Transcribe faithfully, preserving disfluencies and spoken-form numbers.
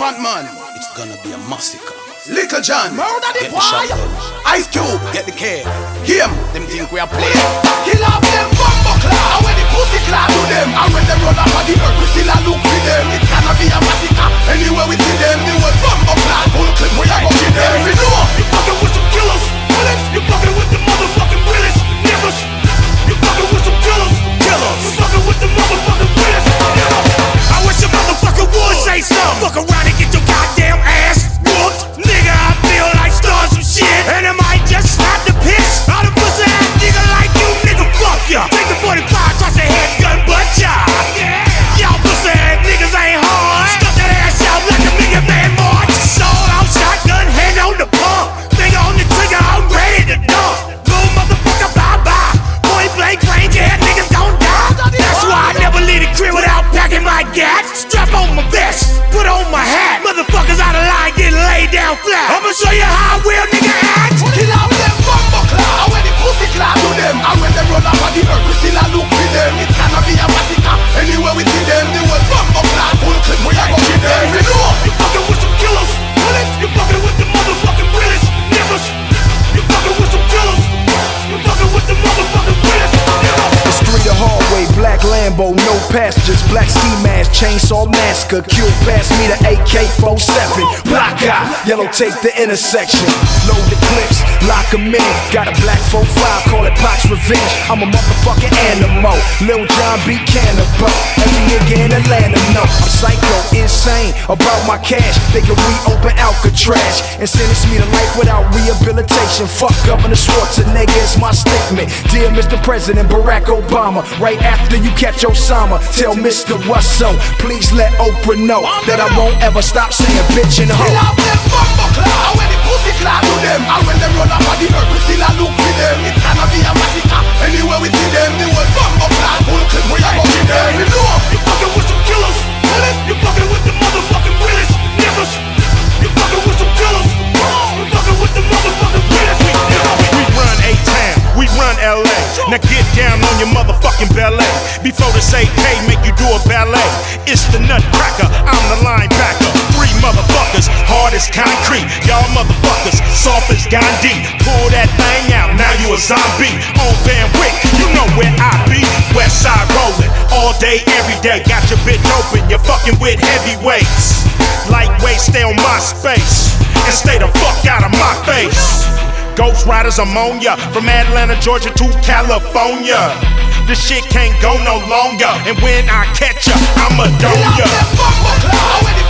Elephant Man, it's gonna be a massacre. Little John, murder the boy. Ice Cube, get the K. Game, them think we are playing. Kill off them bumbo claw. And when the pussy claw to them, and when they run up on the earth, we still a look for them. It's gonna be a massacre. Anywhere we see them, the word bumbo claw. Full clip, we are gonna get them. If you know, you fucking with some killers. Bullets, you fucking with the motherfucking realest niggas. You fucking with some killers. Killers, you fucking with the motherfucking realest niggas. I wish a motherfucker would say something. Fuck around and get your goddamn ass whooped. Nigga, I feel like starting some shit, and I might just slap the piss out of pussy ass nigga like you, nigga, fuck ya. Take the forty-five, toss a headgun, but ya. Y'all pussy ass niggas ain't hard. Stuck that ass out like a million man march. Sold out shotgun, hand on the pump. Finger on the trigger, I'm ready to dump. Little motherfucker, bye-bye. Point blank range, yeah, niggas gon' die. That's why I never leave the crib without packing my gat. Strap on my vest, put on my hat. Motherfuckers out of line, get laid down flat. I'ma show you how I will, nigga, act. Kill out them bumbo claw. And when the pussy claw to them, and when they run up on the earth, we still a look for them. It's gonna be a massacre. Anywhere we see them, the word bumbo claw. Full clip, we are gonna get them. You know, you fucking with some killers. Bullets, you fucking with the motherfucking realest niggas. You fucking with some killers. You fucking with the motherfucking realest niggas. The street of hallway, black Lambo, no passengers, black ski mask, chainsaw massacre. Q pass me the A K forty-seven. Block out, yellow take the intersection. Load the clips, lock 'em in. Got a black four five, call it Pac's Revenge. I'm a motherfucking animal. Lil John B. Cannibal. Every nigga in Atlanta know I'm psycho, insane about my cash. They can reopen Alcatraz and sentence me to life without rehabilitation. Fuck Governor Schwarzenegger is my statement. Dear Mister President Barack Obama, right after you catch Osama, tell Mister Whatso, please let Oprah know that I won't ever stop saying bitch and hoe. Kill off them bumbo claw. And when the pussy claw to them, and when they run up on the earth, we still a look for them. It's gonna be a massacre. Anywhere we see them, the word bumbo claw. Full clip, we are gonna get them. You know, you fucking with some killers. Bullets, you fucking with the motherfucking realest niggas. You fucking with some killers. You fucking with the motherfucking realest niggas. We run A-Town, we run L A. Now get down on your motherfucking ballet. Before the say K make you do a ballet. It's the nutcracker, I'm the linebacker. Three motherfuckers, hard as concrete. Y'all motherfuckers, soft as Gandhi. Pull that thing out, now you a zombie. On Van Wick, you know where I be. West side rolling, all day, every day. Got your bitch open, you're fucking with heavyweights. Lightweight, stay on my space. And stay the fuck out of my face. Ghost Riders, I'm on ya. From Atlanta, Georgia to California. This shit can't go no longer. And when I catch ya, I'ma dome ya.